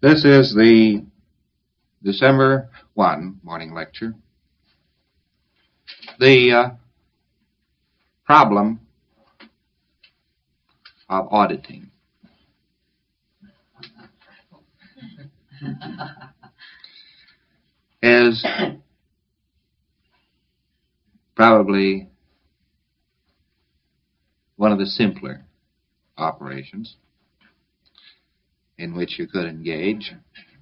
This is the December 1 morning lecture. The problem of auditing. Is probably one of the simpler operations in which you could engage.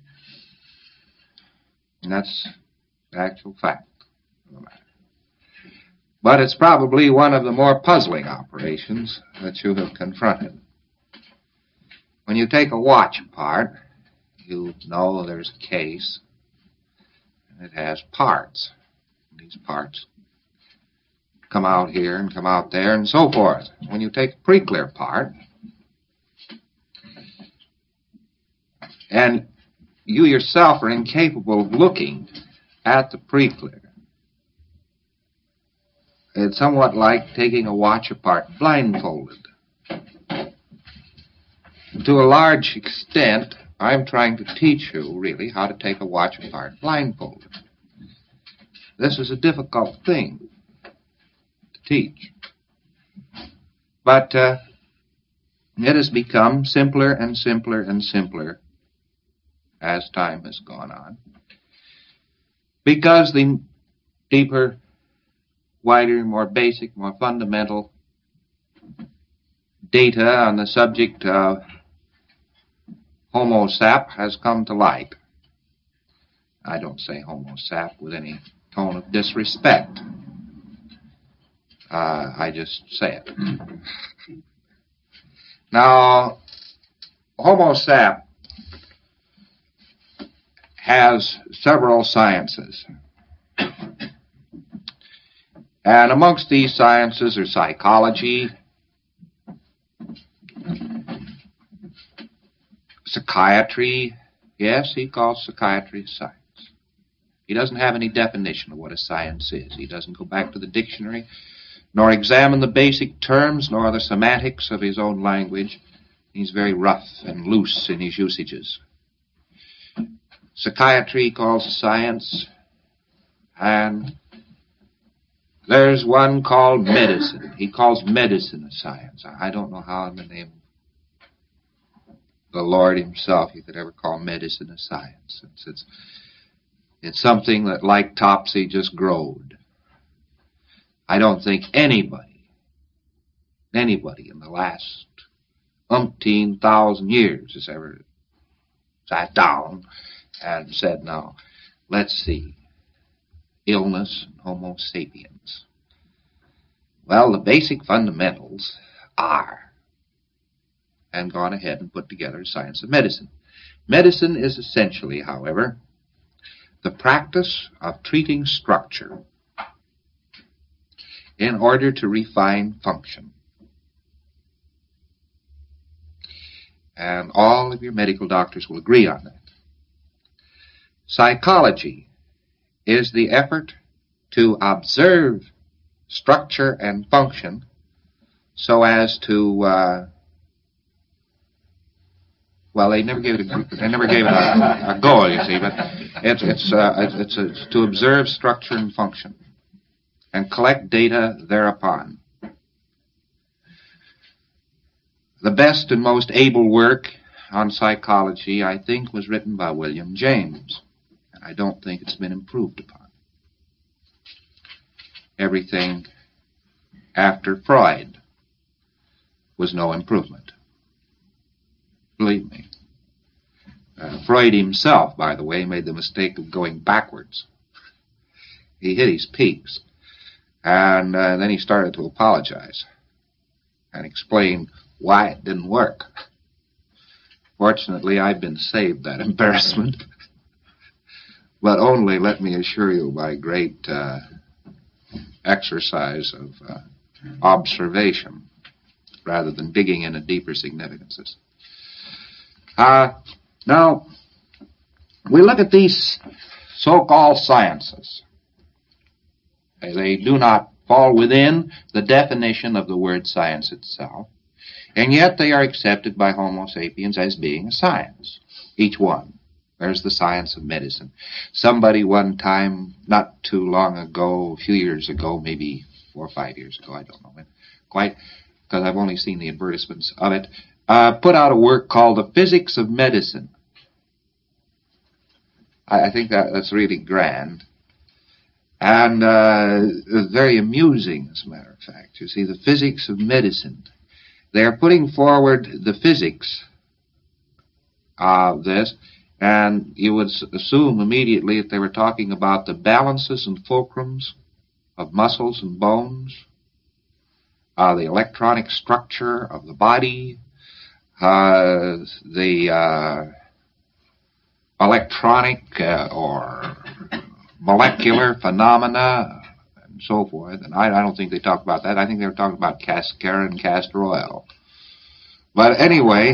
And that's the actual fact of the matter. But it's probably one of the more puzzling operations that you have confronted. When you take a watch apart, you know there's a case, and it has parts. And these parts come out here and come out there and so forth. When you take a pre-clear part, and you yourself are incapable of looking at the pre-clear, it's somewhat like taking a watch apart blindfolded. To a large extent, I'm trying to teach you, really, how to take a watch apart blindfolded. This is a difficult thing to teach. But it has become simpler and simpler and simpler as time has gone on, because the deeper, wider, more basic, more fundamental data on the subject of Homo sap has come to light. I don't say Homo sap with any tone of disrespect. I just say it. Now, Homo sap has several sciences. And amongst these sciences are psychology, psychiatry. Yes, he calls psychiatry a science. He doesn't have any definition of what a science is. He doesn't go back to the dictionary, nor examine the basic terms, nor the semantics of his own language. He's very rough and loose in his usages. Psychiatry he calls a science, and there's one called medicine. He calls medicine a science. I don't know how in the name of the Lord himself you could ever call medicine a science. It's something that, like Topsy, just growed. I don't think anybody in the last umpteen thousand years has ever sat down and said, now, let's see, illness and Homo sapiens. Well, the basic fundamentals are, and gone ahead and put together a science of medicine. Medicine is essentially, however, the practice of treating structure in order to refine function. And all of your medical doctors will agree on that. Psychology is the effort to observe structure and function so as to, well, they never gave it a goal, you see, but it's to observe structure and function and collect data thereupon. The best and most able work on psychology, I think, was written by William James. And I don't think it's been improved upon. Everything after Freud was no improvement. Believe me. Freud himself, by the way, made the mistake of going backwards. He hit his peaks. And then he started to apologize and explain why it didn't work. Fortunately, I've been saved that embarrassment. But only, let me assure you, by great exercise of observation, rather than digging into deeper significances. Now, we look at these so-called sciences. They do not fall within the definition of the word science itself, and yet they are accepted by Homo sapiens as being a science. each one. There's the science of medicine. Somebody one time, not too long ago, a few years ago, maybe 4 or 5 years ago, I don't know when quite, because I've only seen the advertisements of it, put out a work called The Physics of Medicine. I think that's really grand. And very amusing, as a matter of fact. You see, the physics of medicine. They are putting forward the physics of this, and you would assume immediately that they were talking about the balances and fulcrums of muscles and bones, the electronic structure of the body, the electronic or molecular phenomena, and so forth. And I don't think they talked about that. I think they were talking about cascara and castor oil. But anyway,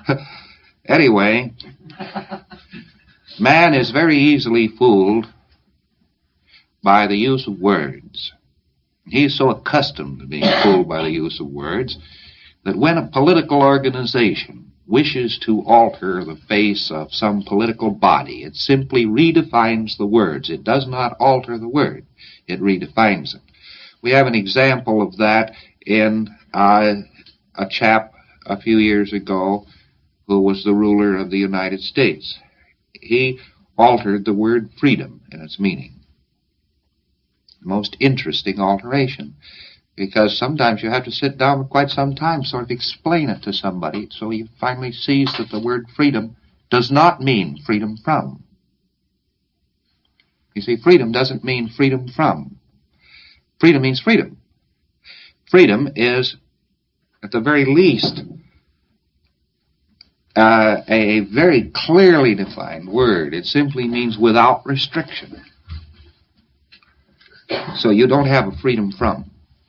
man is very easily fooled by the use of words. He is so accustomed to being fooled by the use of words that when a political organization wishes to alter the face of some political body, it simply redefines the words. It does not alter the word. It redefines it. We have an example of that in a chap a few years ago who was the ruler of the United States. He altered the word freedom in its meaning. Most interesting alteration, because sometimes you have to sit down for quite some time, sort of explain it to somebody, so he finally sees that the word freedom does not mean freedom from. You see, freedom doesn't mean freedom from. Freedom means freedom. Freedom is, at the very least, a very clearly defined word. It simply means without restriction. So you don't have a freedom from.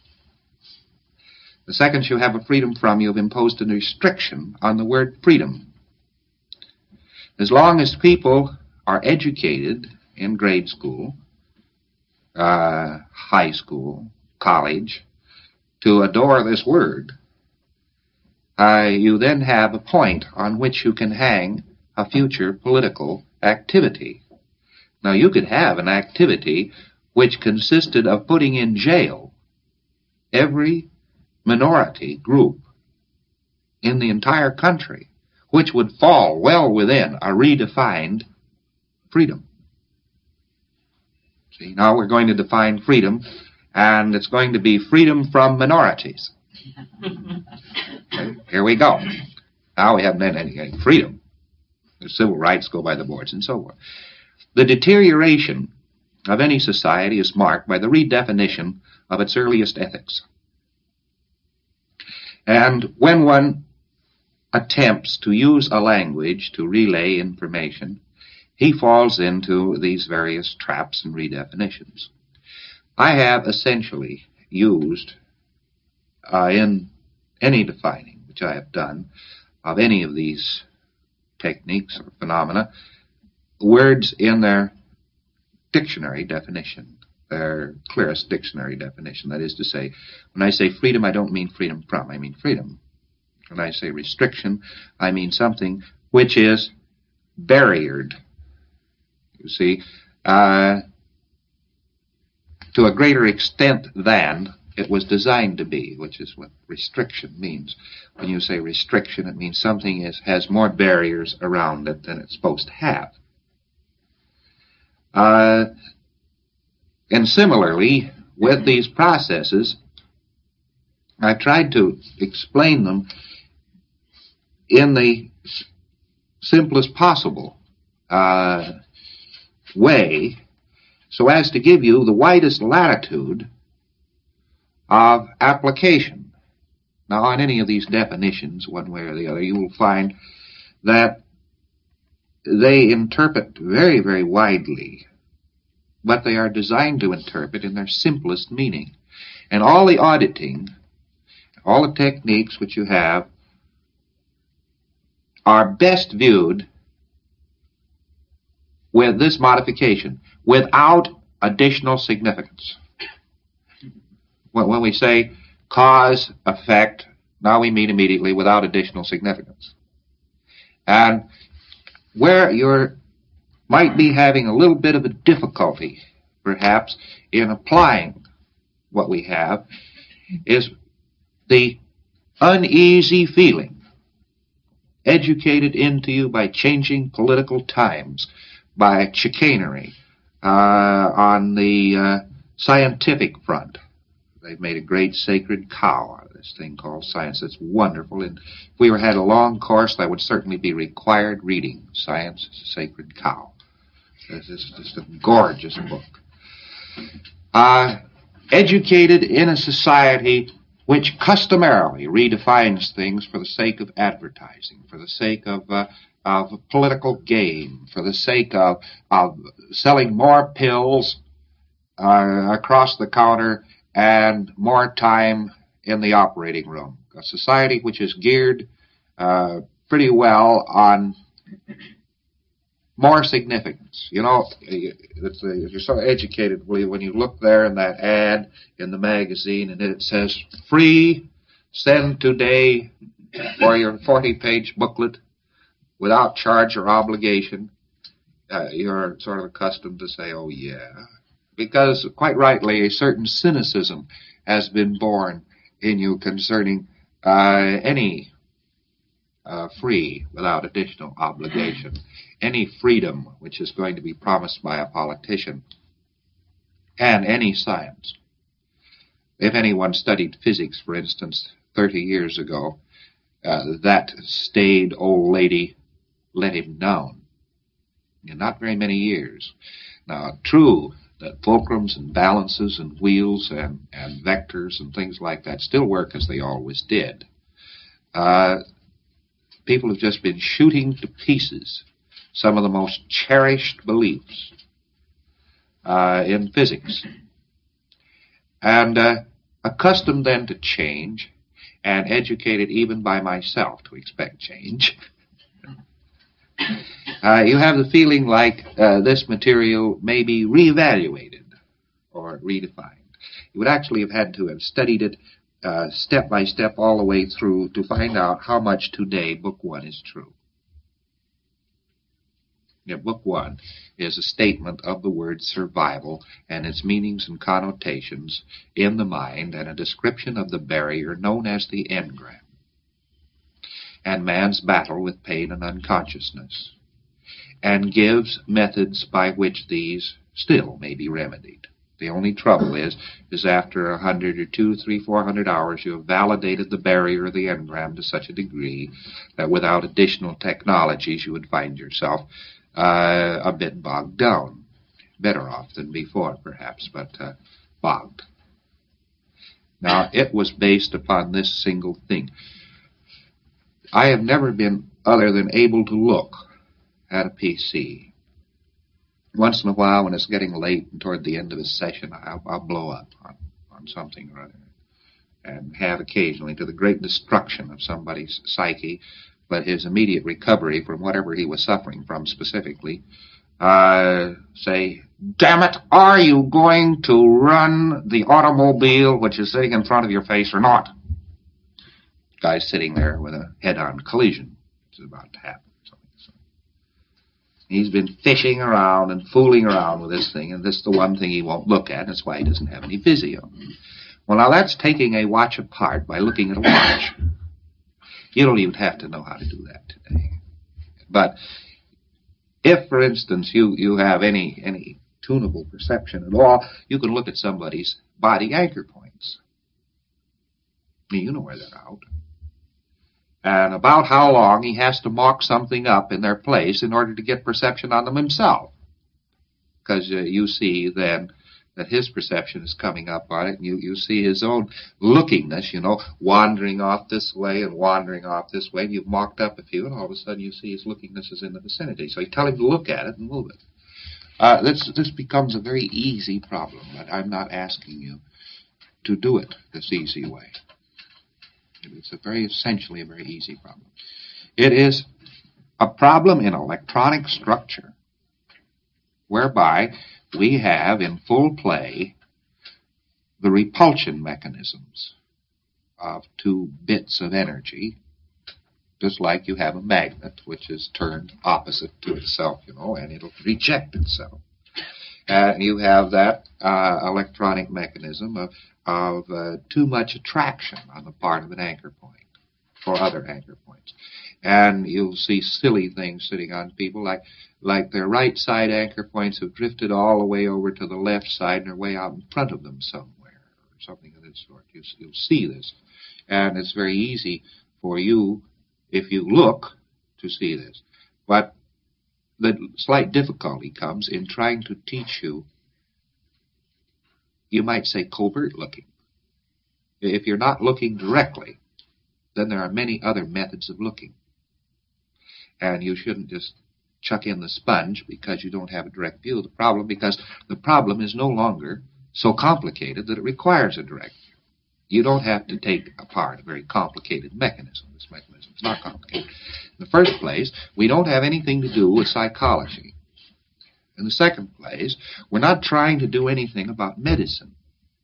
The second you have a freedom from, you've imposed a restriction on the word freedom. As long as people are educated in grade school, high school, college, to adore this word, you then have a point on which you can hang a future political activity. Now, you could have an activity which consisted of putting in jail every minority group in the entire country, which would fall well within a redefined freedom. See, now we're going to define freedom, and it's going to be freedom from minorities. Okay, here we go. Now we haven't any freedom. The civil rights go by the boards and so forth. The deterioration of any society is marked by the redefinition of its earliest ethics. And when one attempts to use a language to relay information, he falls into these various traps and redefinitions. I have essentially used, in any defining which I have done of any of these techniques or phenomena, words in their dictionary definition, their clearest dictionary definition. That is to say, when I say freedom, I don't mean freedom from, I mean freedom. When I say restriction, I mean something which is barriered, you see, to a greater extent than it was designed to be, which is what restriction means. When you say restriction, it means something has more barriers around it than it's supposed to have. And similarly, with these processes, I've tried to explain them in the simplest possible way, so as to give you the widest latitude of application. Now, on any of these definitions, one way or the other, you will find that they interpret very, very widely, but they are designed to interpret in their simplest meaning. And all the auditing, all the techniques which you have, are best viewed with this modification, without additional significance. When we say cause, effect, now we mean immediately without additional significance. And where you might be having a little bit of a difficulty, perhaps, in applying what we have, is the uneasy feeling educated into you by changing political times, by chicanery on the scientific front. They've made a great sacred cow out of this thing called science. It's wonderful. And if we had a long course, that would certainly be required reading. Science is a Sacred Cow. This is just a gorgeous book. Educated in a society which customarily redefines things for the sake of advertising, for the sake of political gain, for the sake of selling more pills across the counter and more time in the operating room. A society which is geared pretty well on more significance. You know, you're so educated when you look there in that ad in the magazine and it says, free, send today for your 40-page booklet without charge or obligation. You're sort of accustomed to say, oh yeah, because quite rightly a certain cynicism has been born in you concerning any free without additional obligation, any freedom which is going to be promised by a politician, and any science. If anyone studied physics, for instance, 30 years ago, that staid old lady let him down. In not very many years. Now, true that fulcrums and balances and wheels and vectors and things like that still work as they always did. People have just been shooting to pieces some of the most cherished beliefs in physics. And accustomed then to change, and educated even by myself to expect change, you have the feeling like this material may be reevaluated or redefined. You would actually have had to have studied it step by step all the way through to find out how much today Book 1 is true. Yeah, Book 1 is a statement of the word survival and its meanings and connotations in the mind, and a description of the barrier known as the engram, and man's battle with pain and unconsciousness, and gives methods by which these still may be remedied. The only trouble is after 100 or 200, 300, 400 hours, you have validated the barrier of the engram to such a degree that without additional technologies you would find yourself a bit bogged down. Better off than before, perhaps, but bogged. Now, it was based upon this single thing. I have never been other than able to look at a PC. Once in a while, when it's getting late and toward the end of a session, I'll blow up on something or other, and have occasionally, to the great destruction of somebody's psyche, but his immediate recovery from whatever he was suffering from specifically, say, damn it, are you going to run the automobile which is sitting in front of your face or not? Guy's sitting there with a head-on collision. It's about to happen. He's been fishing around and fooling around with this thing, and this is the one thing he won't look at, and that's why he doesn't have any Vizio. Well, now that's taking a watch apart by looking at a watch. You don't even have to know how to do that today. But if, for instance, you have any tunable perception at all, you can look at somebody's body anchor points. You know where they're out. And about how long he has to mock something up in their place in order to get perception on them himself. Because you see then that his perception is coming up on it, and you see his own lookingness, wandering off this way and wandering off this way, and you've mocked up a few, and all of a sudden you see his lookingness is in the vicinity. So you tell him to look at it and move it. This becomes a very easy problem, but I'm not asking you to do it this easy way. It's essentially a very easy problem. It is a problem in electronic structure whereby we have in full play the repulsion mechanisms of two bits of energy just like you have a magnet which is turned opposite to itself, and it'll reject itself. You have that electronic mechanism of too much attraction on the part of an anchor point for other anchor points. And you'll see silly things sitting on people like their right side anchor points have drifted all the way over to the left side and are way out in front of them somewhere, or something of this sort. You'll see this. And it's very easy for you, if you look, to see this. But the slight difficulty comes in trying to teach you might say covert looking. If you're not looking directly, then there are many other methods of looking. And you shouldn't just chuck in the sponge because you don't have a direct view of the problem, because the problem is no longer so complicated that it requires a direct view. You don't have to take apart a very complicated mechanism. This mechanism is not complicated. In the first place, we don't have anything to do with psychology. In the second place, we're not trying to do anything about medicine.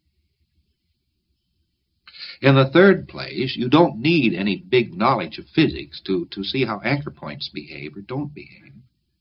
In the third place, you don't need any big knowledge of physics to see how anchor points behave or don't behave.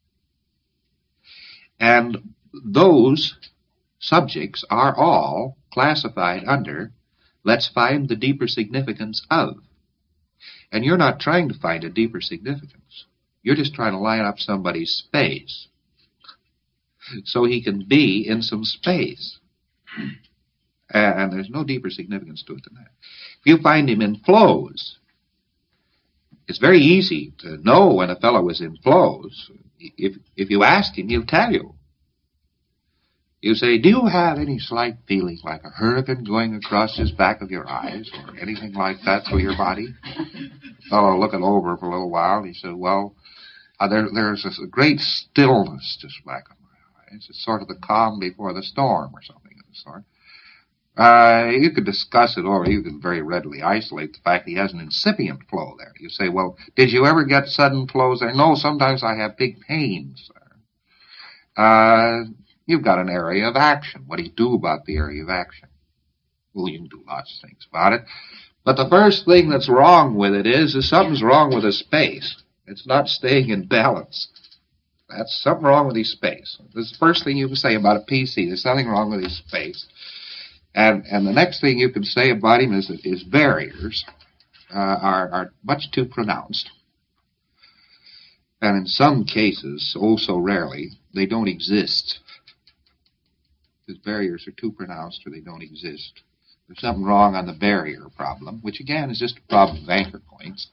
And those subjects are all classified under, let's find the deeper significance of. And you're not trying to find a deeper significance. You're just trying to line up somebody's space so he can be in some space. And there's no deeper significance to it than that. If you find him in flows, it's very easy to know when a fellow is in flows. If you ask him, he'll tell you. You say, do you have any slight feeling like a hurricane going across his back of your eyes or anything like that through your body? The fellow looking over for a little while, he said, well, there's this great stillness just back of my eyes. It's sort of the calm before the storm or something of the sort. You could discuss it, or you can very readily isolate the fact that he has an incipient flow there. You say, well, did you ever get sudden flows there? No, sometimes I have big pains there. You've got an area of action. What do you do about the area of action? Well, you can do lots of things about it. But the first thing that's wrong with it is something's wrong with his space. It's not staying in balance. That's something wrong with his space. This is the first thing you can say about a PC. There's something wrong with his space. And the next thing you can say about him is that his barriers are much too pronounced. And in some cases, oh so rarely, they don't exist. His barriers are too pronounced or they don't exist. There's something wrong on the barrier problem, which again is just a problem of anchor points.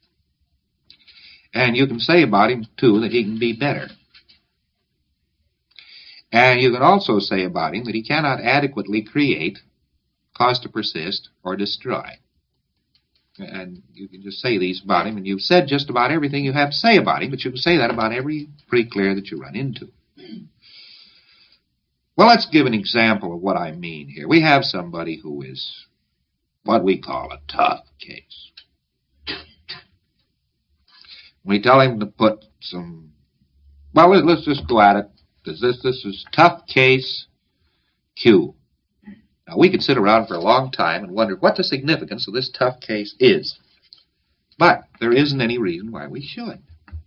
And you can say about him, too, that he can be better. And you can also say about him that he cannot adequately create, cause to persist, or destroy. And you can just say these about him, and you've said just about everything you have to say about him, but you can say that about every pre-clear that you run into. Well, let's give an example of what I mean here. We have somebody who is what we call a tough case. We tell him to put some, well, let's just go at it. This is tough case Q. Now, we could sit around for a long time and wonder what the significance of this tough case is. But there isn't any reason why we should.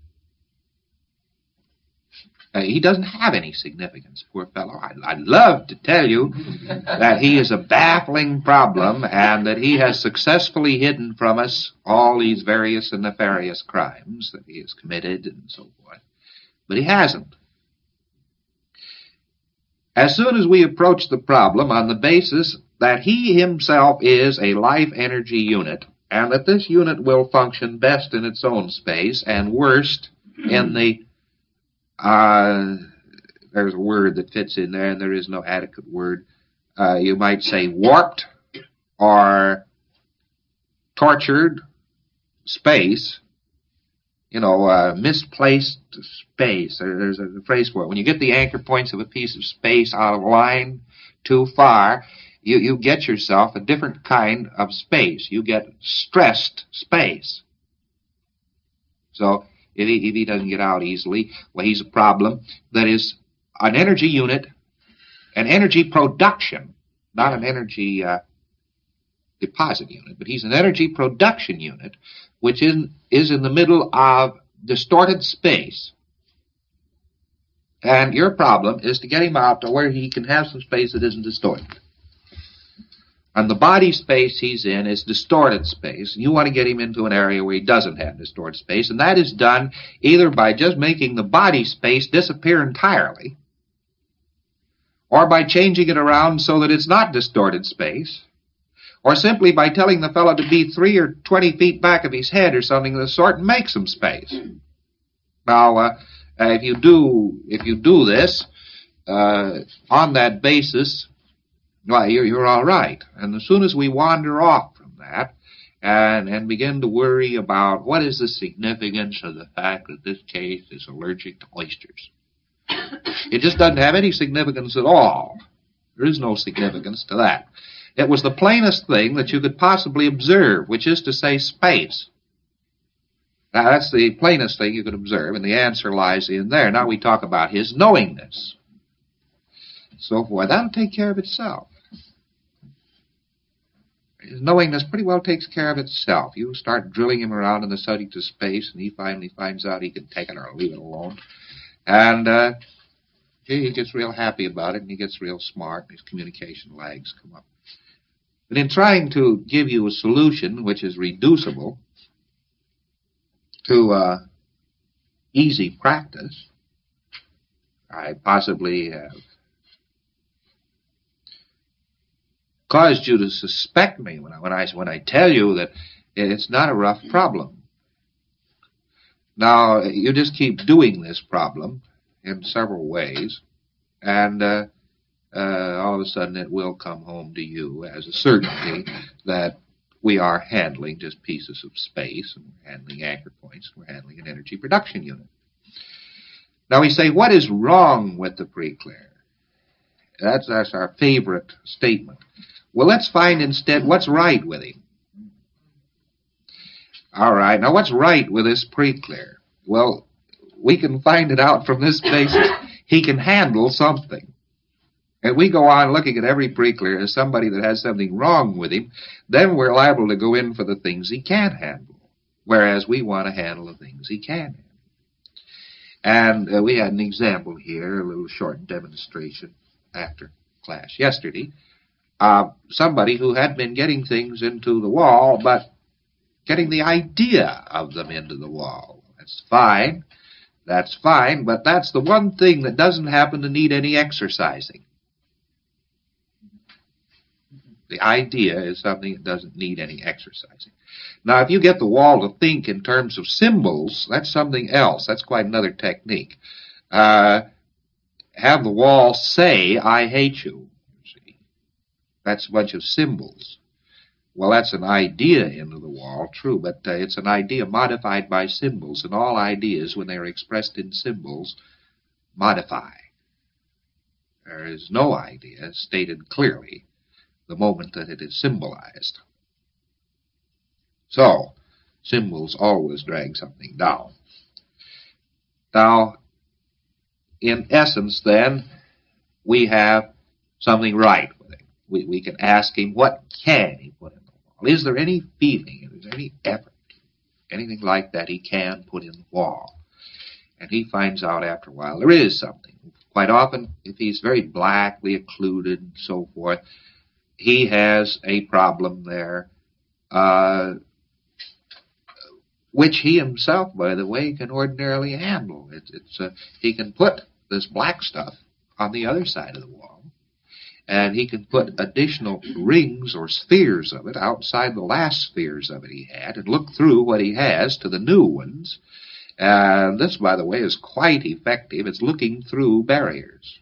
He doesn't have any significance, poor fellow. I'd love to tell you that he is a baffling problem and that he has successfully hidden from us all these various and nefarious crimes that he has committed and so forth. But he hasn't. As soon as we approach the problem on the basis that he himself is a life energy unit and that this unit will function best in its own space and worst in the there's a word that fits in there, and there is no adequate word. You might say warped or tortured space, misplaced space. There's a phrase for it. When you get the anchor points of a piece of space out of line too far, you get yourself a different kind of space. You get stressed space. So if he doesn't get out easily, well, he's a problem that is an energy unit, an energy production, not an energy deposit unit, but he's an energy production unit, which is in the middle of distorted space. And your problem is to get him out to where he can have some space that isn't distorted. And the body space he's in is distorted space. You want to get him into an area where he doesn't have distorted space, and that is done either by just making the body space disappear entirely, or by changing it around so that it's not distorted space, or simply by telling the fellow to be 3 or 20 feet back of his head or something of the sort and make some space. Now, if you do this on that basis, well, you're all right. And as soon as we wander off from that and begin to worry about what is the significance of the fact that this case is allergic to oysters, it just doesn't have any significance at all. There is no significance to that. It was the plainest thing that you could possibly observe, which is to say space. Now, that's the plainest thing you could observe, and the answer lies in there. Now we talk about his knowingness. So forth. That'll take care of itself. His knowingness pretty well takes care of itself. You start drilling him around in the subject of space, and he finally finds out he can take it or leave it alone. And he gets real happy about it, and he gets real smart, and his communication lags come up. But in trying to give you a solution which is reducible to easy practice, I possibly have caused you to suspect me when I tell you that it's not a rough problem. Now, you just keep doing this problem in several ways, and all of a sudden it will come home to you as a certainty that we are handling just pieces of space, and we're handling anchor points, and we're handling an energy production unit. Now we say, what is wrong with the preclear? That's our favorite statement. Well, let's find instead what's right with him. All right, now what's right with this preclear? Well, we can find it out from this basis. He can handle something. And we go on looking at every preclear as somebody that has something wrong with him, then we're liable to go in for the things he can't handle, whereas we want to handle the things he can handle. And we had an example here, a little short demonstration after class yesterday. Somebody who had been getting things into the wall, but getting the idea of them into the wall. That's fine, but that's the one thing that doesn't happen to need any exercising. The idea is something that doesn't need any exercising. Now, if you get the wall to think in terms of symbols, that's something else. That's quite another technique. Have the wall say, I hate you. See? That's a bunch of symbols. Well, that's an idea into the wall, true, but it's an idea modified by symbols, and all ideas, when they are expressed in symbols, modify. There is no idea stated clearly the moment that it is symbolized. So, symbols always drag something down. Now, in essence, then, we have something right with him. We can ask him, what can he put in the wall? Is there any feeling, is there any effort, anything like that he can put in the wall? And he finds out after a while there is something. Quite often, if he's very blackly occluded and so forth, he has a problem there, which he himself, by the way, can ordinarily handle. He can put this black stuff on the other side of the wall, and he can put additional rings or spheres of it outside the last spheres of it he had, and look through what he has to the new ones. And this, by the way, is quite effective. It's looking through barriers.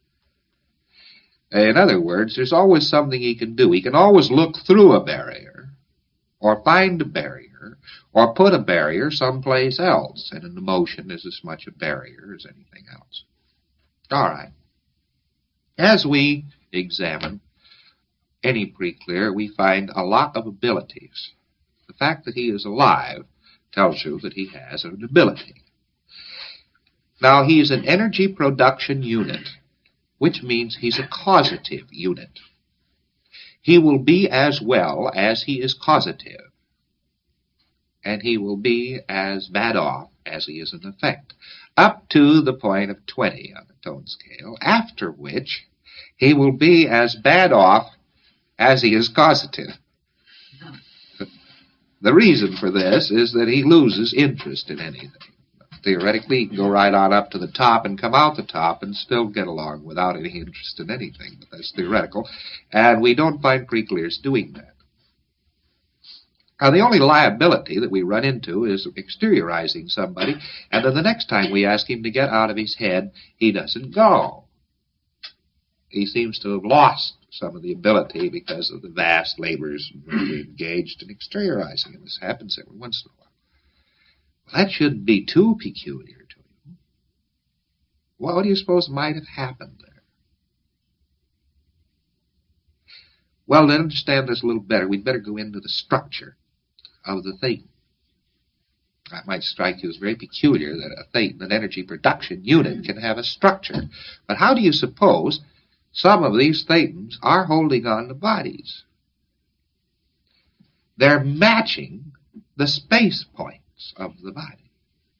In other words, there's always something he can do. He can always look through a barrier, or find a barrier, or put a barrier someplace else. And an emotion is as much a barrier as anything else. All right. As we examine any preclear, we find a lot of abilities. The fact that he is alive tells you that he has an ability. Now, he is an energy production unit, which means he's a causative unit. he will be as well as he is causative, and he will be as bad off as he is in effect, up to the point of 20 on the tone scale, after which he will be as bad off as he is causative. The reason for this is that he loses interest in anything. Theoretically, he can go right on up to the top and come out the top and still get along without any interest in anything. But that's theoretical, and we don't find pre-clears doing that. Now, the only liability that we run into is exteriorizing somebody, and then the next time we ask him to get out of his head, he doesn't go. He seems to have lost some of the ability because of the vast labors we engaged in exteriorizing him. This happens every once in a while. Well, that shouldn't be too peculiar to him. What do you suppose might have happened there? Well, to understand this a little better, we'd better go into the structure of the thetan. That might strike you as very peculiar that a thetan, an energy production unit, can have a structure. But how do you suppose some of these thetans are holding on to bodies? They're matching the space points of the body.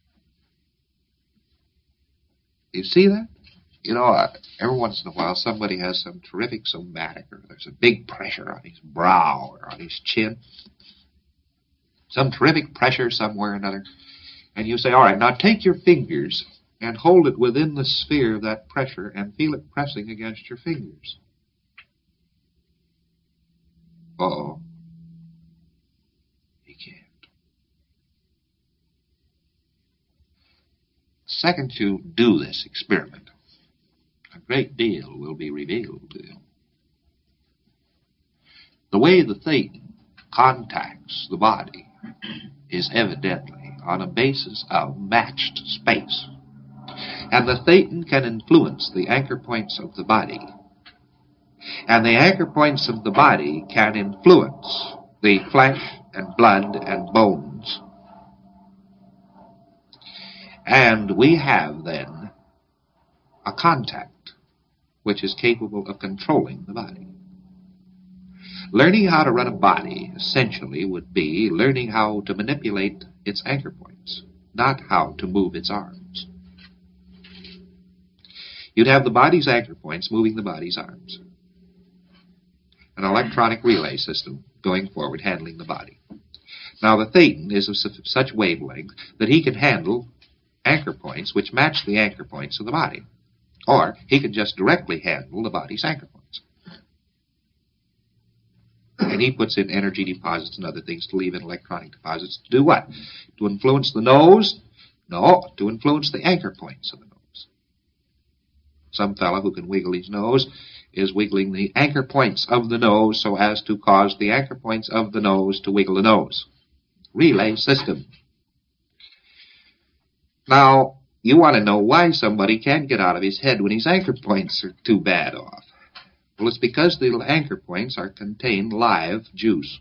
You see that? You know, every once in a while somebody has some terrific somatic, or there's a big pressure on his brow or on his chin. Some terrific pressure somewhere or another. And you say, all right, now take your fingers and hold it within the sphere of that pressure and feel it pressing against your fingers. Uh-oh. He can't. The second you do this experiment, a great deal will be revealed to you. The way the thetan contacts the body is evidently on a basis of matched space. And the thetan can influence the anchor points of the body. And the anchor points of the body can influence the flesh and blood and bones. And we have then a contact which is capable of controlling the body. Learning how to run a body, essentially, would be learning how to manipulate its anchor points, not how to move its arms. You'd have the body's anchor points moving the body's arms. An electronic relay system going forward, handling the body. Now, the thetan is of such wavelength that he can handle anchor points which match the anchor points of the body. Or he can just directly handle the body's anchor points. And he puts in energy deposits and other things to leave in electronic deposits to do what? To influence the nose? No, to influence the anchor points of the nose. Some fellow who can wiggle his nose is wiggling the anchor points of the nose so as to cause the anchor points of the nose to wiggle the nose. Relay system. Now, you want to know why somebody can't get out of his head when his anchor points are too bad off. Well, it's because the anchor points are contain live juice.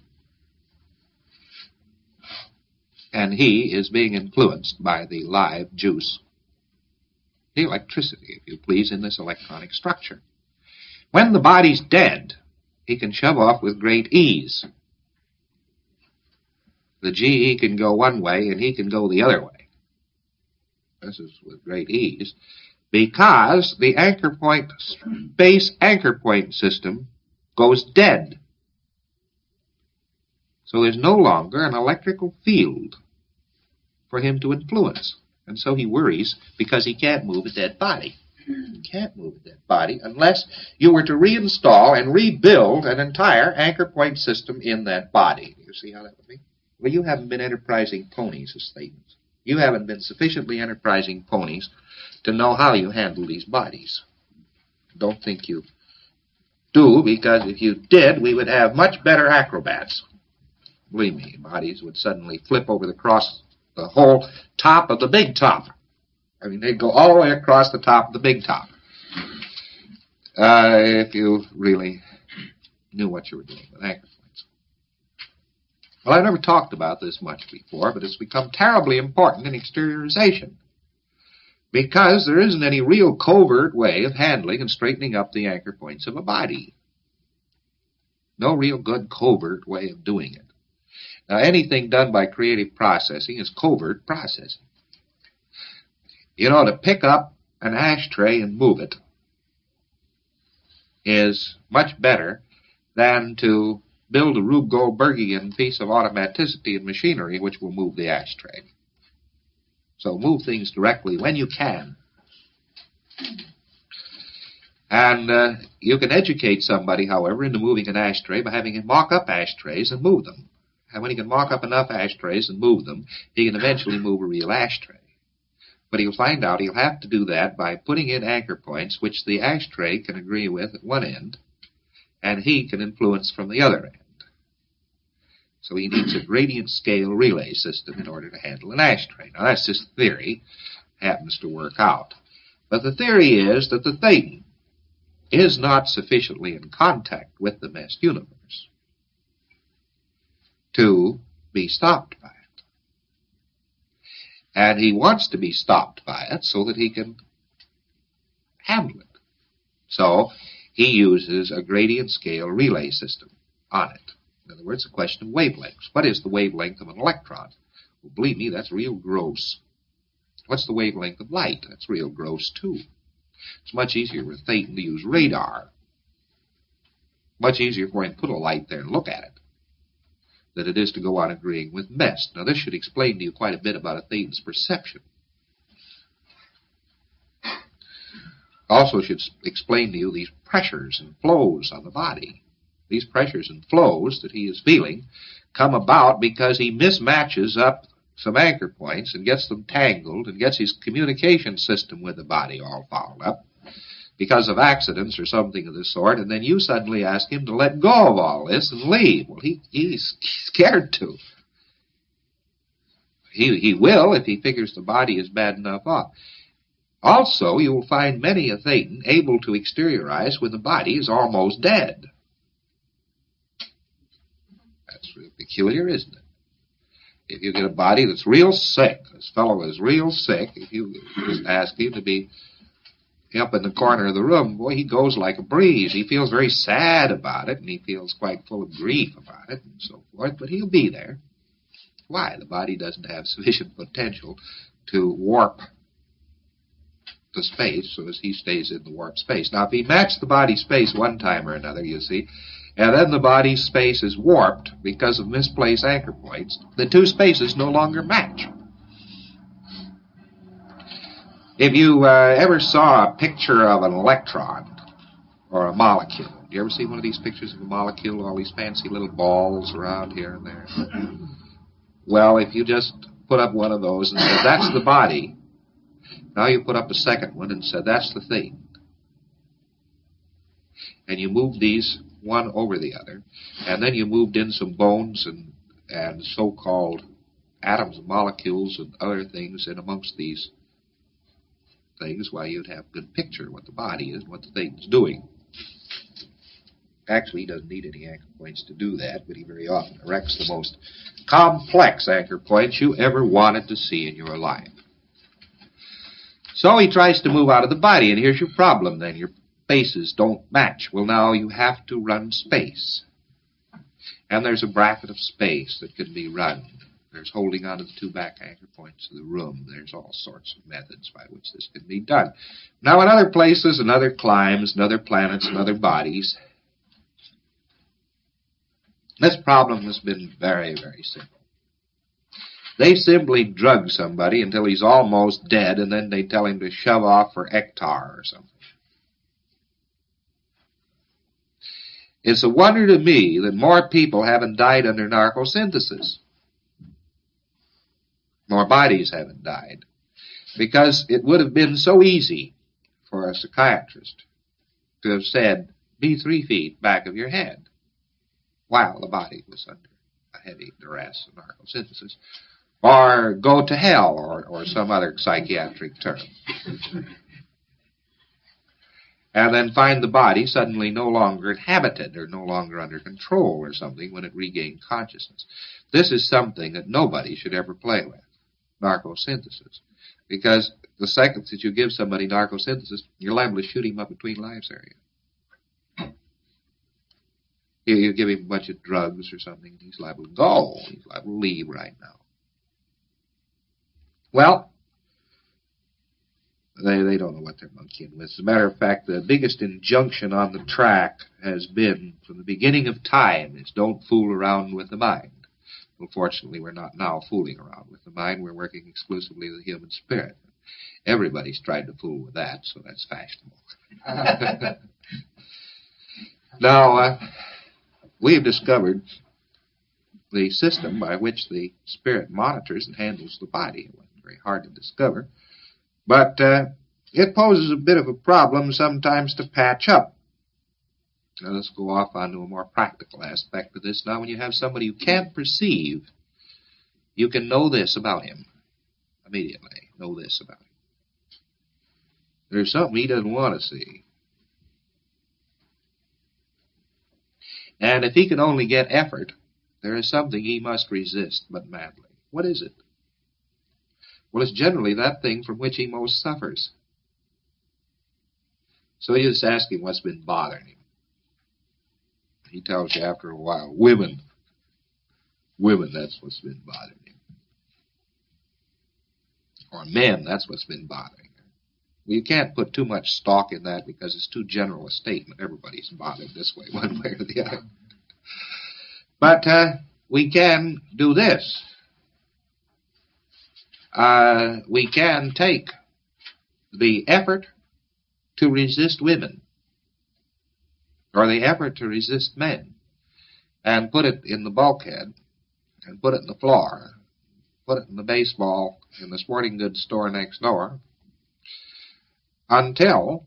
And he is being influenced by the live juice. The electricity, if you please, in this electronic structure. When the body's dead, he can shove off with great ease. The GE can go one way and he can go the other way. This is with great ease. Because the anchor point, base anchor point system goes dead. So there's no longer an electrical field for him to influence. And so he worries because he can't move a dead body. He can't move a dead body unless you were to reinstall and rebuild an entire anchor point system in that body. You see how that would be? Well, you haven't been enterprising ponies as thetans. You haven't been sufficiently enterprising ponies to know how you handle these bodies. Don't think you do, because if you did, we would have much better acrobats. Believe me, bodies would suddenly flip over the whole top of the big top. I mean, they'd go all the way across the top of the big top. If you really knew what you were doing with anchor points. Well, I've never talked about this much before, but it's become terribly important in exteriorization. Because there isn't any real covert way of handling and straightening up the anchor points of a body. No real good covert way of doing it. Now, anything done by creative processing is covert processing. You know, to pick up an ashtray and move it is much better than to build a Rube Goldbergian piece of automaticity and machinery which will move the ashtray. So move things directly when you can. And you can educate somebody, however, into moving an ashtray by having him mock up ashtrays and move them. And when he can mock up enough ashtrays and move them, he can eventually move a real ashtray. But he'll find out he'll have to do that by putting in anchor points which the ashtray can agree with at one end, and he can influence from the other end. So he needs a gradient scale relay system in order to handle an ashtray. Now that's just theory, happens to work out. But the theory is that the thing is not sufficiently in contact with the mass universe to be stopped by it. And he wants to be stopped by it so that he can handle it. So he uses a gradient scale relay system on it. In other words, a question of wavelengths. What is the wavelength of an electron? Well, believe me, that's real gross. What's the wavelength of light? That's real gross, too. It's much easier with Thetan to use radar. Much easier for him to put a light there and look at it than it is to go on agreeing with MEST. Now, this should explain to you quite a bit about a Thetan's perception. Also should explain to you these pressures and flows on the body. These pressures and flows that he is feeling come about because he mismatches up some anchor points and gets them tangled and gets his communication system with the body all fouled up because of accidents or something of the sort, and then you suddenly ask him to let go of all this and leave. Well, he's scared to. He will if he figures the body is bad enough off. Also, you will find many a Thetan able to exteriorize when the body is almost dead. That's real peculiar, isn't it? If you get a body that's real sick, this fellow is real sick, if you just ask him to be up in the corner of the room, boy, he goes like a breeze. He feels very sad about it, and he feels quite full of grief about it, and so forth, but he'll be there. Why? The body doesn't have sufficient potential to warp the space so as he stays in the warp space. Now, if he matched the body space one time or another, you see, and then the body's space is warped because of misplaced anchor points, the two spaces no longer match. If you ever saw a picture of an electron or a molecule, you ever see one of these pictures of a molecule, all these fancy little balls around here and there? Well, if you just put up one of those and said, that's the body, now you put up a second one and said, that's the thing. And you move these one over the other, and then you moved in some bones and so-called atoms and molecules and other things in amongst these things, why, you'd have a good picture of what the body is and what the thing's doing. Actually, he doesn't need any anchor points to do that, but he very often erects the most complex anchor points you ever wanted to see in your life. So he tries to move out of the body, and here's your problem then. Your spaces don't match. Well, now you have to run space. And there's a bracket of space that can be run. There's holding onto the two back anchor points of the room. There's all sorts of methods by which this can be done. Now, in other places and other climes and other planets and other bodies, this problem has been very, very simple. They simply drug somebody until he's almost dead, and then they tell him to shove off for Ektar or something. It's a wonder to me that more people haven't died under narcosynthesis. More bodies haven't died. Because it would have been so easy for a psychiatrist to have said, be 3 feet back of your head, while the body was under a heavy duress of narcosynthesis. Or go to hell, or some other psychiatric term. And then find the body suddenly no longer inhabited or no longer under control or something when it regained consciousness. This is something that nobody should ever play with, narcosynthesis. Because the second that you give somebody narcosynthesis, you're liable to shoot him up between lives area. You give him a bunch of drugs or something, and he's liable to go. He's liable to leave right now. Well, they don't know what they're monkeying with. As a matter of fact, the biggest injunction on the track has been, from the beginning of time, is don't fool around with the mind. Well, fortunately, we're not now fooling around with the mind. We're working exclusively with the human spirit. Everybody's tried to fool with that, so that's fashionable. Now, we've discovered the system by which the spirit monitors and handles the body. It wasn't very hard to discover. But it poses a bit of a problem sometimes to patch up. Now, let's go off onto a more practical aspect of this. Now, when you have somebody you can't perceive, you can know this about him immediately. Know this about him. There's something he doesn't want to see. And if he can only get effort, there is something he must resist, but madly. What is it? Well, it's generally that thing from which he most suffers. So you just ask him what's been bothering him. He tells you after a while, women. Women, that's what's been bothering him. Or men, that's what's been bothering him. Well, you can't put too much stock in that because it's too general a statement. Everybody's bothered this way, one way or the other. But we can do this. We can take the effort to resist women, or the effort to resist men, and put it in the bulkhead, and put it in the floor, put it in the baseball in the sporting goods store next door, until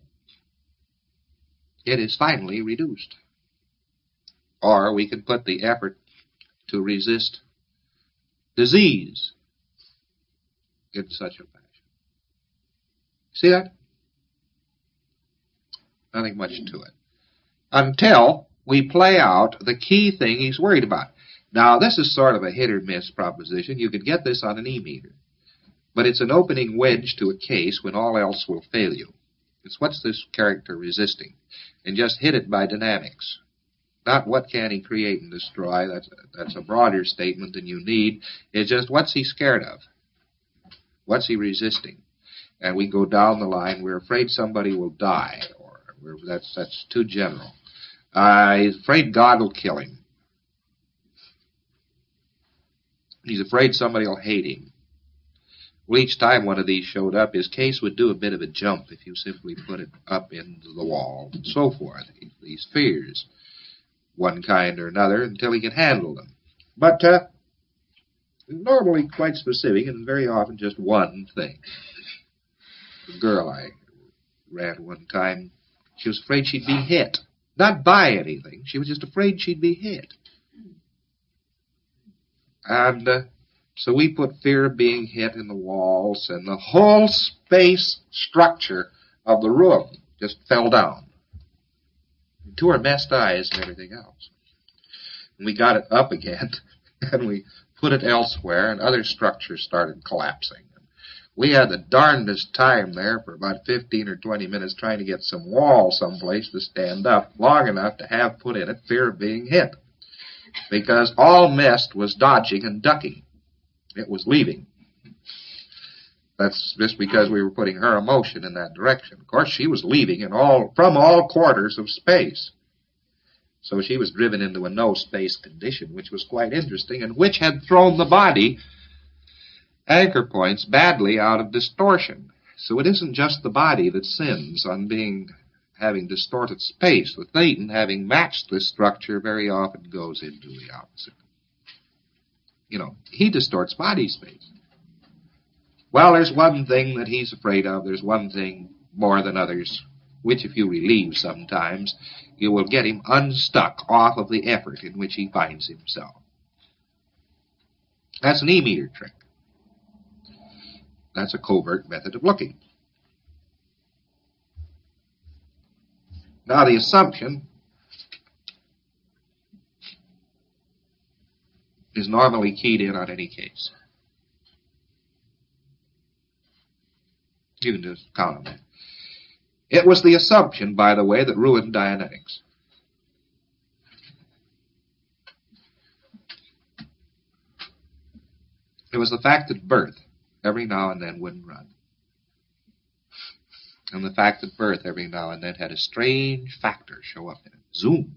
it is finally reduced. Or we can put the effort to resist disease in such a fashion. See that? Nothing much to it. Until we play out the key thing he's worried about. Now, this is sort of a hit-or-miss proposition. You could get this on an E-meter. But it's an opening wedge to a case when all else will fail you. It's what's this character resisting? And just hit it by dynamics. Not what can he create and destroy. That's a broader statement than you need. It's just what's he scared of? What's he resisting? And we go down the line. We're afraid somebody will die. Or that's too general. He's afraid God will kill him. He's afraid somebody will hate him. Well, each time one of these showed up, his case would do a bit of a jump if you simply put it up into the wall and so forth. These fears, one kind or another, until he can handle them. But normally quite specific and very often just one thing. The girl I ran one time, she was afraid she'd be hit. Not by anything. She was just afraid she'd be hit. And so we put fear of being hit in the walls, and the whole space structure of the room just fell down to her messed eyes and everything else. And we got it up again, and we put it elsewhere, and other structures started collapsing. We had the darndest time there for about 15 or 20 minutes trying to get some wall someplace to stand up long enough to have put in it fear of being hit. Because all mist was dodging and ducking. It was leaving. That's just because we were putting her emotion in that direction. Of course, she was leaving from all quarters of space. So she was driven into a no-space condition, which was quite interesting, and which had thrown the body anchor points badly out of distortion. So it isn't just the body that sins on having distorted space. The Thetan, having matched this structure, very often goes into the opposite. He distorts body space. Well, there's one thing that he's afraid of. There's one thing more than others, which if you relieve sometimes, you will get him unstuck off of the effort in which he finds himself. That's an E-meter trick. That's a covert method of looking. Now, the assumption is normally keyed in on any case. You can just count on that. It was the assumption, by the way, that ruined Dianetics. It was the fact that birth every now and then wouldn't run. And the fact that birth every now and then had a strange factor show up in it. Zoom.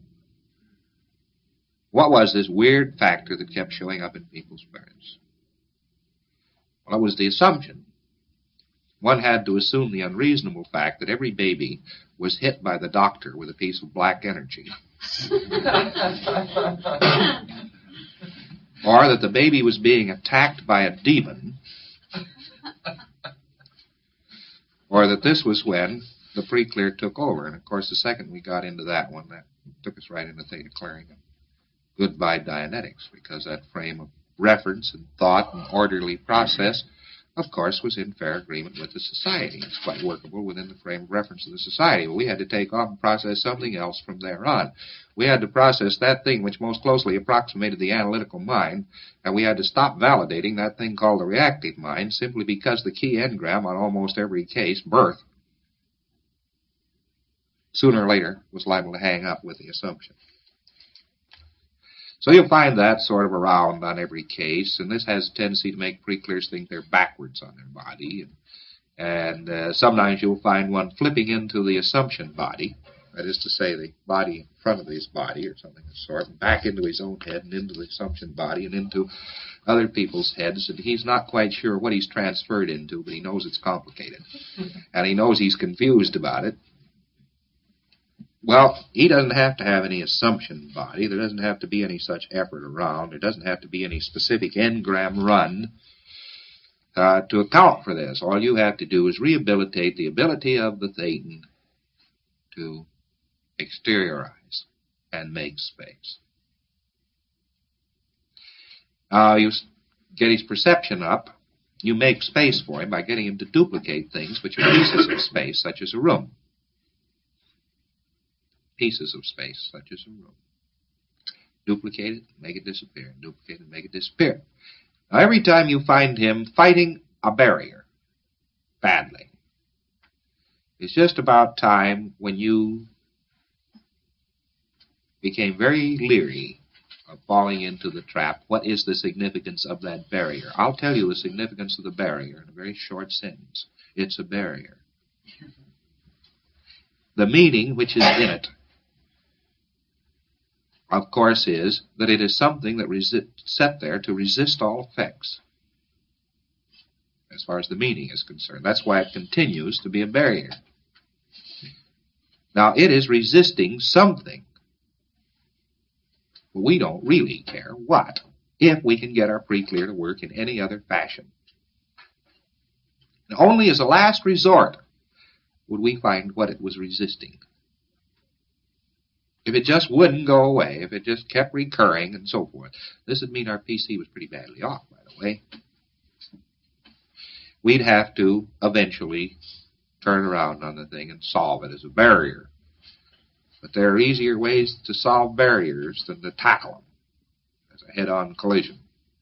What was this weird factor that kept showing up in people's births? Well, it was the assumption. One had to assume the unreasonable fact that every baby was hit by the doctor with a piece of black energy. Or that the baby was being attacked by a demon. Or that this was when the pre-clear took over. And of course, the second we got into that one, that took us right into theta clearing and goodbye Dianetics, because that frame of reference and thought and orderly process, of course, was in fair agreement with the society. It's quite workable within the frame of reference of the society. But we had to take off and process something else from there on. We had to process that thing which most closely approximated the analytical mind, and we had to stop validating that thing called the reactive mind, simply because the key engram on almost every case, birth, sooner or later was liable to hang up with the assumption. So you'll find that sort of around on every case, and this has a tendency to make pre-clears think they're backwards on their body. And sometimes you'll find one flipping into the assumption body, that is to say, the body in front of his body or something of the sort, and back into his own head and into the assumption body and into other people's heads, and he's not quite sure what he's transferred into, but he knows it's complicated. And he knows he's confused about it. Well, he doesn't have to have any assumption body. There doesn't have to be any such effort around. There doesn't have to be any specific engram run to account for this. All you have to do is rehabilitate the ability of the thetan to exteriorize and make space. You get his perception up. You make space for him by getting him to duplicate things which are pieces of space, such as a room. Pieces of space, such as a room. Duplicate it, make it disappear. Duplicate it, make it disappear. Now, every time you find him fighting a barrier badly, it's just about time when you became very leery of falling into the trap. What is the significance of that barrier? I'll tell you the significance of the barrier in a very short sentence. It's a barrier. The meaning which is in it, of course, is that it is something that set there to resist all effects, as far as the meaning is concerned. That's why it continues to be a barrier. Now, it is resisting something. Well, we don't really care what, if we can get our pre-clear to work in any other fashion. And only as a last resort would we find what it was resisting. If it just wouldn't go away, if it just kept recurring and so forth, this would mean our PC was pretty badly off, by the way. We'd have to eventually turn around on the thing and solve it as a barrier. But there are easier ways to solve barriers than to tackle them as a head-on collision.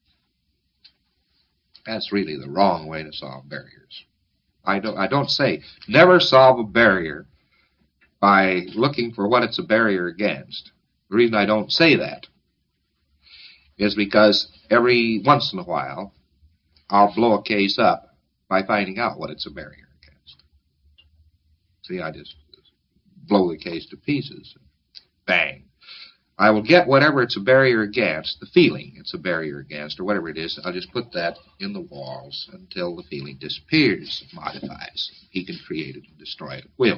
That's really the wrong way to solve barriers. I don't say never solve a barrier by looking for what it's a barrier against. The reason I don't say that is because every once in a while I'll blow a case up by finding out what it's a barrier against. See, I just blow the case to pieces. Bang. I will get whatever it's a barrier against, the feeling it's a barrier against, or whatever it is. I'll just put that in the walls until the feeling disappears, modifies. He can create it and destroy it at will.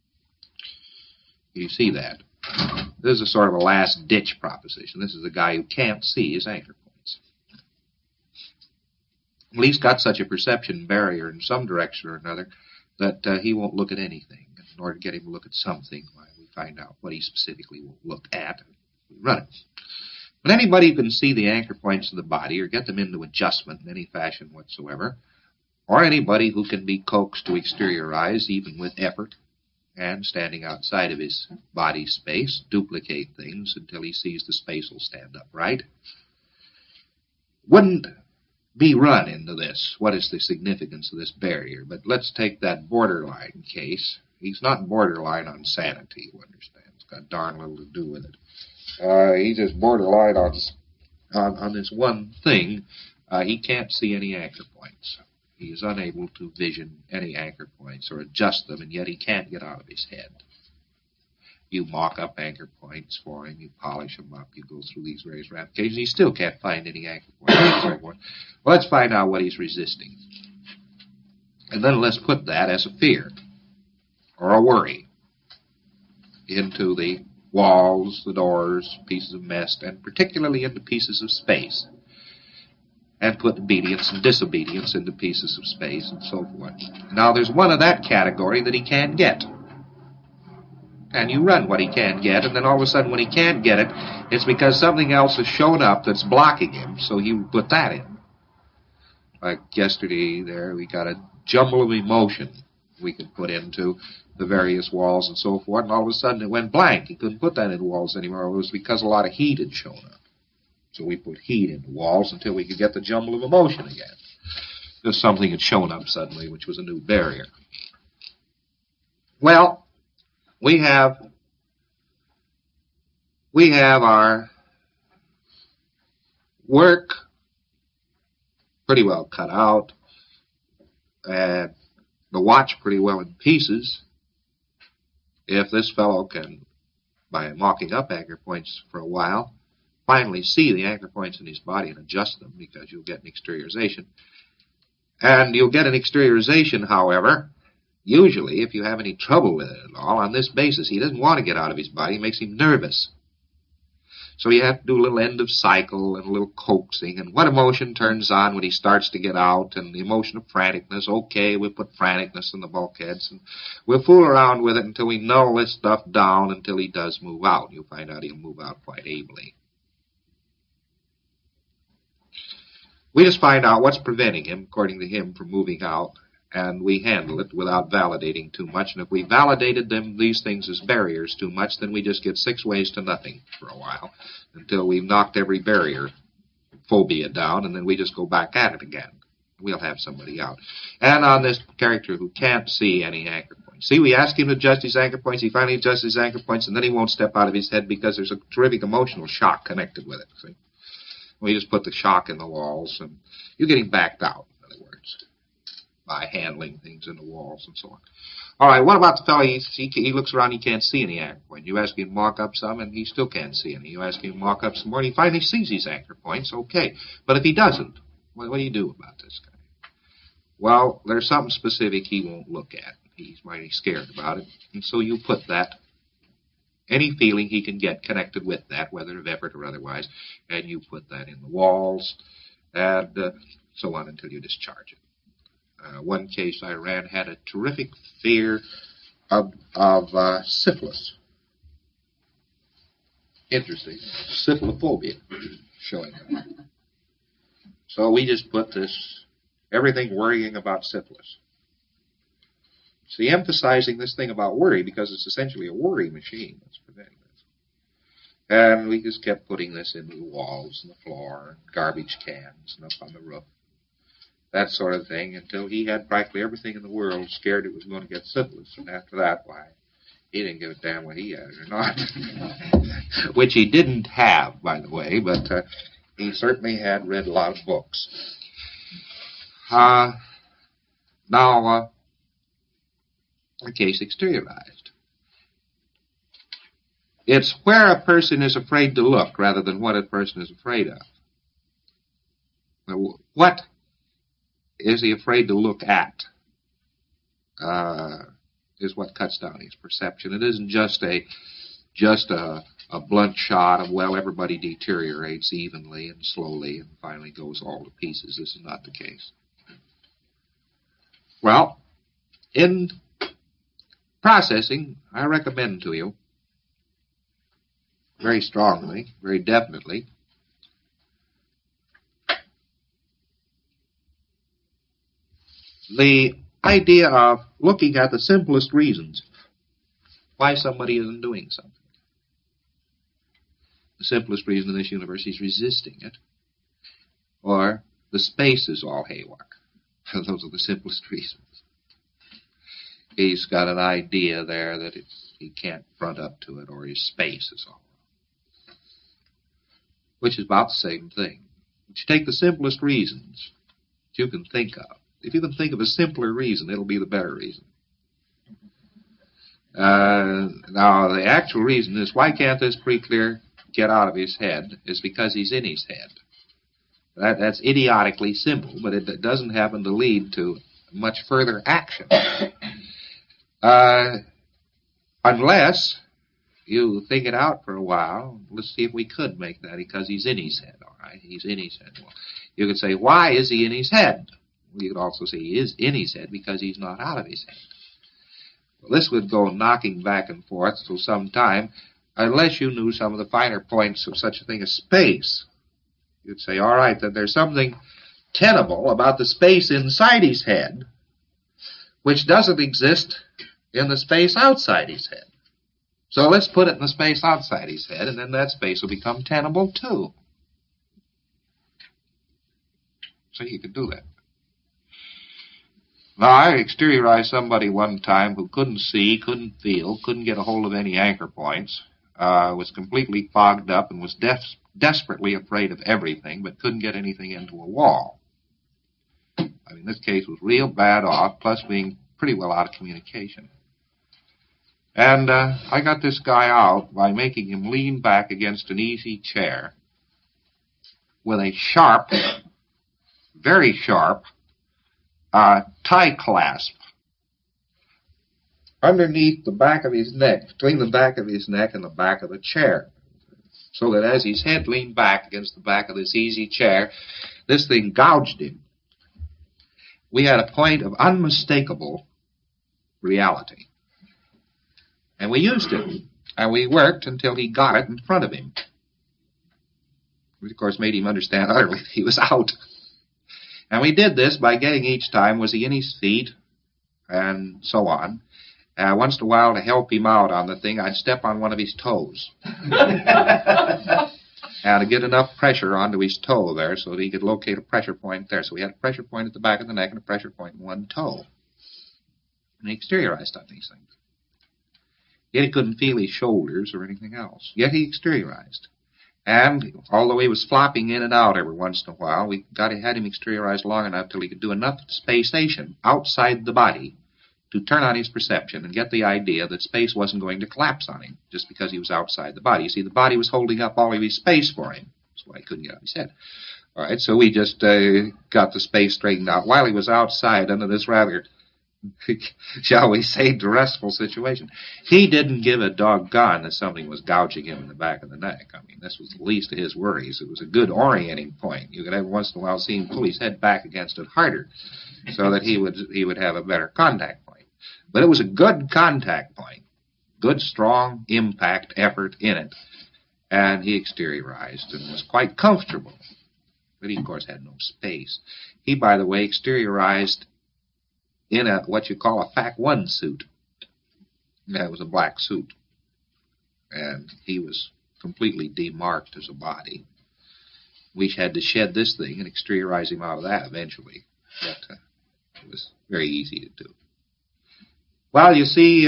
You see that? This is a sort of a last-ditch proposition. This is a guy who can't see his anchor points. Well, he's got such a perception barrier in some direction or another that he won't look at anything. In order to get him to look at something, we find out what he specifically will look at, and we run it. But anybody who can see the anchor points of the body or get them into adjustment in any fashion whatsoever, or anybody who can be coaxed to exteriorize even with effort, and standing outside of his body space, duplicate things until he sees the space will stand up right, wouldn't be run into this. What is the significance of this barrier? But let's take that borderline case. He's not borderline on sanity, you understand. It's got darn little to do with it. He's just borderline on this one thing, he can't see any anchor points. He is unable to vision any anchor points or adjust them, and yet he can't get out of his head. You mock up anchor points for him, you polish them up, you go through these various ramifications, he still can't find any anchor points. Well, let's find out what he's resisting. And then let's put that as a fear or a worry into the walls, the doors, pieces of mist, and particularly into pieces of space. And put obedience and disobedience into pieces of space and so forth. Now there's one of that category that he can't get. And you run what he can't get, and then all of a sudden when he can't get it, it's because something else has shown up that's blocking him, so you put that in. Like yesterday there, we got a jumble of emotion we could put into the various walls and so forth, and all of a sudden it went blank. He couldn't put that into walls anymore. It was because a lot of heat had shown up. So we put heat into walls until we could get the jumble of emotion again. Just something had shown up suddenly, which was a new barrier. Well, we have our work pretty well cut out, and the watch pretty well in pieces. If this fellow can, by mocking up anchor points for a while, finally see the anchor points in his body and adjust them, because you'll get an exteriorization. And you'll get an exteriorization, however, usually if you have any trouble with it at all, on this basis. He doesn't want to get out of his body. It makes him nervous. So you have to do a little end of cycle and a little coaxing. And what emotion turns on when he starts to get out? And the emotion of franticness. Okay, we put franticness in the bulkheads. And we'll fool around with it until we null this stuff down until he does move out. You'll find out he'll move out quite ably. We just find out what's preventing him, according to him, from moving out, and we handle it without validating too much. And if we validated these things as barriers too much, then we just get 6 ways to nothing for a while, until we've knocked every barrier phobia down, and then we just go back at it again. We'll have somebody out. And on this character who can't see any anchor points. See, we ask him to adjust his anchor points, he finally adjusts his anchor points, and then he won't step out of his head because there's a terrific emotional shock connected with it, see? We just put the shock in the walls, and you're getting backed out, in other words, by handling things in the walls and so on. All right, what about the fellow, he looks around, he can't see any anchor point. You ask him to mark up some, and he still can't see any. You ask him to mark up some more, and he finally sees his anchor points, okay. But if he doesn't, what do you do about this guy? Well, there's something specific he won't look at. He's mighty scared about it, and so you put that, any feeling he can get connected with that, whether of effort or otherwise, and you put that in the walls, and so on until you discharge it. One case I ran had a terrific fear of syphilis. Interesting. Syphilophobia showing up. So we just put this, everything worrying about syphilis. See, emphasizing this thing about worry, because it's essentially a worry machine that's preventing this. And we just kept putting this into the walls and the floor, and garbage cans, and up on the roof, that sort of thing, until he had practically everything in the world scared it was going to get syphilis. And after that, why, he didn't give a damn what he had or not. Which he didn't have, by the way, but he certainly had read a lot of books. Now, the case exteriorized. It's where a person is afraid to look rather than what a person is afraid of. Now, what is he afraid to look at is what cuts down his perception. It isn't just a blunt shot of, well, everybody deteriorates evenly and slowly and finally goes all to pieces. This is not the case. Well, in processing, I recommend to you very strongly, very definitely, the idea of looking at the simplest reasons why somebody isn't doing something. The simplest reason in this universe is resisting it, or the space is all haywire. Those are the simplest reasons. He's got an idea there that he can't front up to it, or his space is all wrong. Which is about the same thing. But you take the simplest reasons that you can think of. If you can think of a simpler reason, it'll be the better reason. Now, the actual reason is, why can't this pre-clear get out of his head, is because he's in his head. That's idiotically simple, but it doesn't happen to lead to much further action. Unless you think it out for a while. Let's see if we could make that because he's in his head, all right? He's in his head. Well, you could say, why is he in his head? Well, you could also say he is in his head because he's not out of his head. Well, this would go knocking back and forth for some time, unless you knew some of the finer points of such a thing as space. You'd say, all right, that there's something tenable about the space inside his head, which doesn't exist in the space outside his head. So let's put it in the space outside his head, and then that space will become tenable too. So you could do that. Now, I exteriorized somebody one time who couldn't see, couldn't feel, couldn't get a hold of any anchor points, was completely fogged up, and was desperately afraid of everything, but couldn't get anything into a wall. I mean, this case was real bad off, plus being pretty well out of communication. And I got this guy out by making him lean back against an easy chair with a sharp, very sharp, tie clasp underneath the back of his neck, between the back of his neck and the back of the chair, so that as his head leaned back against the back of this easy chair, this thing gouged him. We had a point of unmistakable reality. And we used it, and we worked until he got it in front of him. Which, of course, made him understand utterly that he was out. And we did this by getting each time, was he in his feet, and so on. Once in a while, to help him out on the thing, I'd step on one of his toes. And to get enough pressure onto his toe there so that he could locate a pressure point there. So we had a pressure point at the back of the neck and a pressure point in one toe. And he exteriorized on these things. Yet he couldn't feel his shoulders or anything else. Yet he exteriorized. And although he was flopping in and out every once in a while, we had him exteriorized long enough till he could do enough spacation outside the body to turn on his perception and get the idea that space wasn't going to collapse on him just because he was outside the body. You see, the body was holding up all of his space for him. That's why he couldn't get out of his head. All right, so we just got the space straightened out while he was outside under this rather, shall we say, restful situation. He didn't give a doggone that something was gouging him in the back of the neck. I mean, this was the least of his worries. It was a good orienting point. You could every once in a while see him pull his head back against it harder so that he would have a better contact point. But it was a good contact point, good, strong impact effort in it. And he exteriorized and was quite comfortable. But he, of course, had no space. He, by the way, exteriorized in what you call a FAC 1 suit. That was a black suit. And he was completely demarked as a body. We had to shed this thing and exteriorize him out of that eventually. But it was very easy to do. Well, you see,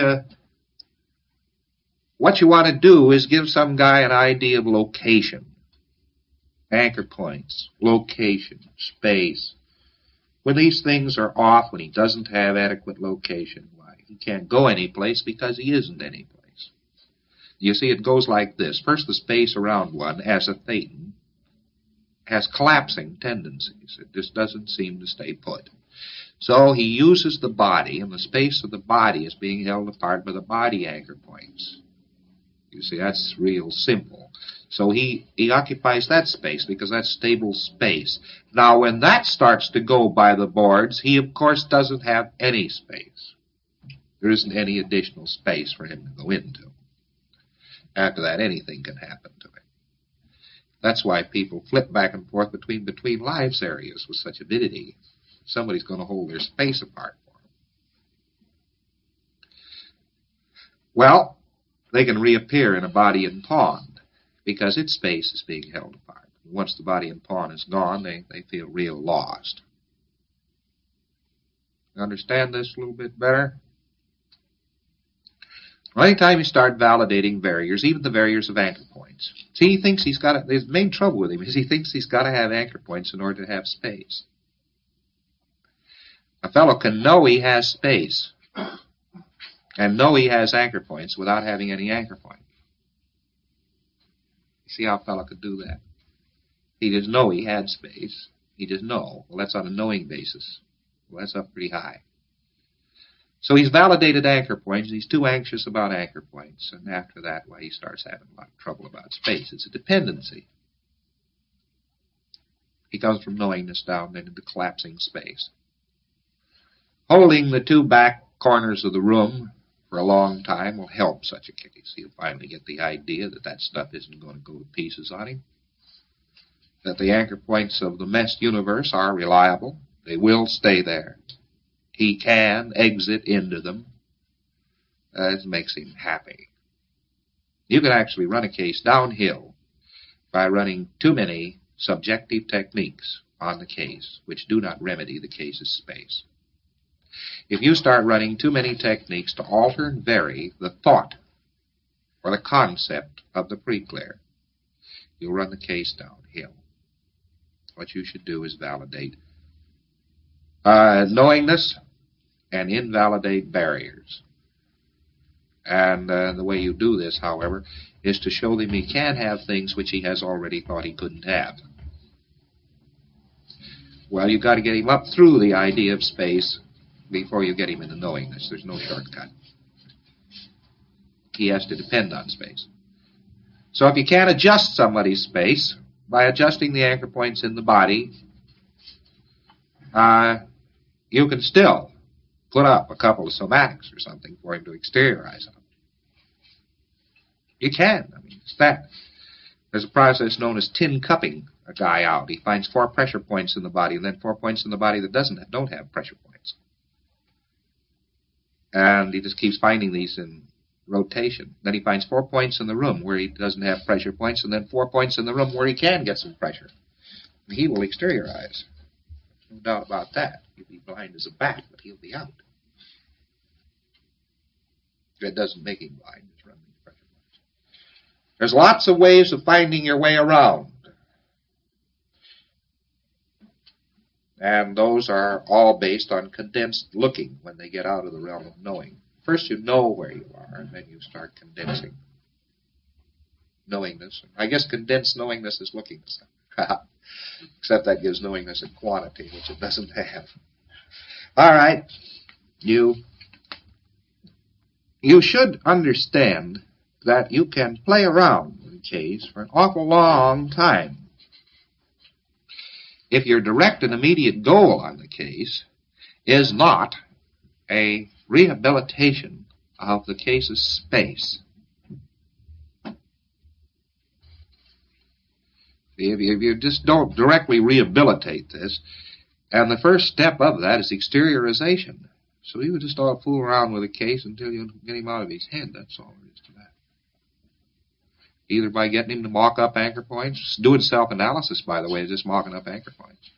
what you want to do is give some guy an idea of location. Anchor points, location, space. When these things are off, when he doesn't have adequate location, why, he can't go any place because he isn't any place. You see, it goes like this. First, the space around one, as a thetan, has collapsing tendencies. It just doesn't seem to stay put. So he uses the body, and the space of the body is being held apart by the body anchor points. You see, that's real simple. So he occupies that space because that's stable space. Now, when that starts to go by the boards, he, of course, doesn't have any space. There isn't any additional space for him to go into. After that, anything can happen to him. That's why people flip back and forth between lives areas with such avidity. Somebody's going to hold their space apart for them. Well, they can reappear in a body in pawn because its space is being held apart. Once the body in pawn is gone, they feel real lost. Understand this a little bit better? Anytime you start validating barriers, even the barriers of anchor points. See, he thinks he's got to, his main trouble with him is he thinks he's got to have anchor points in order to have space. A fellow can know he has space and know he has anchor points without having any anchor point. You see how a fellow could do that? He just know he had space. He just know. Well, that's on a knowing basis. Well, that's up pretty high. So he's validated anchor points, and he's too anxious about anchor points. And after that, why, he starts having a lot of trouble about space. It's a dependency. He comes from knowingness down then into collapsing space. Holding the two back corners of the room for a long time will help such a case. He'll finally get the idea that that stuff isn't going to go to pieces on him. That the anchor points of the meshed universe are reliable. They will stay there. He can exit into them. That makes him happy. You can actually run a case downhill by running too many subjective techniques on the case, which do not remedy the case's space. If you start running too many techniques to alter and vary the thought or the concept of the pre-clear, you'll run the case downhill. What you should do is validate knowingness and invalidate barriers. And the way you do this, however, is to show them he can have things which he has already thought he couldn't have. Well, you've got to get him up through the idea of space before you get him into knowingness. There's no shortcut. He has to depend on space. So if you can't adjust somebody's space by adjusting the anchor points in the body, you can still put up a couple of somatics or something for him to exteriorize on. You can. I mean, it's that. There's a process known as tin cupping a guy out. He finds 4 pressure points in the body and then 4 points in the body that don't have pressure points. And he just keeps finding these in rotation. Then he finds 4 points in the room where he doesn't have pressure points and then 4 points in the room where he can get some pressure. And he will exteriorize. No doubt about that. He'll be blind as a bat, but he'll be out. That doesn't make him blind. It's running pressure points. There's lots of ways of finding your way around. And those are all based on condensed looking when they get out of the realm of knowing. First you know where you are, and then you start condensing knowingness. I guess condensed knowingness is lookingness. Except that gives knowingness a quantity, which it doesn't have. All right. You should understand that you can play around with a case for an awful long time. If your direct and immediate goal on the case is not a rehabilitation of the case's space. If you just don't directly rehabilitate this, and the first step of that is exteriorization. So you would just all fool around with a case until you get him out of his head. That's all there is to that. Either by getting him to mock up anchor points, doing self-analysis, by the way, is just mocking up anchor points.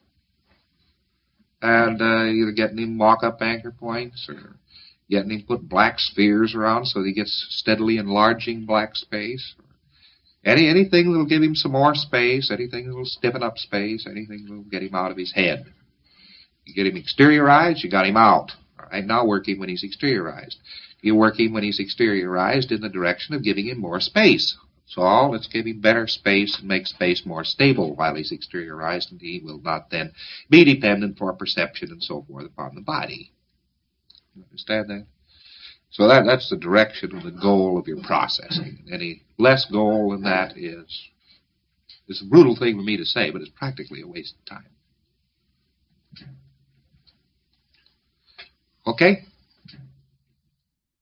And either getting him to mock up anchor points or getting him to put black spheres around so that he gets steadily enlarging black space. Anything that will give him some more space, anything that will stiffen up space, anything that will get him out of his head. You get him exteriorized, you got him out. All right, now work him when he's exteriorized. You work him when he's exteriorized in the direction of giving him more space. So let's give him better space and make space more stable while he's exteriorized, and he will not then be dependent for perception and so forth upon the body. You understand that? So that's the direction and the goal of your processing. Any less goal than that is a brutal thing for me to say, but it's practically a waste of time. Okay?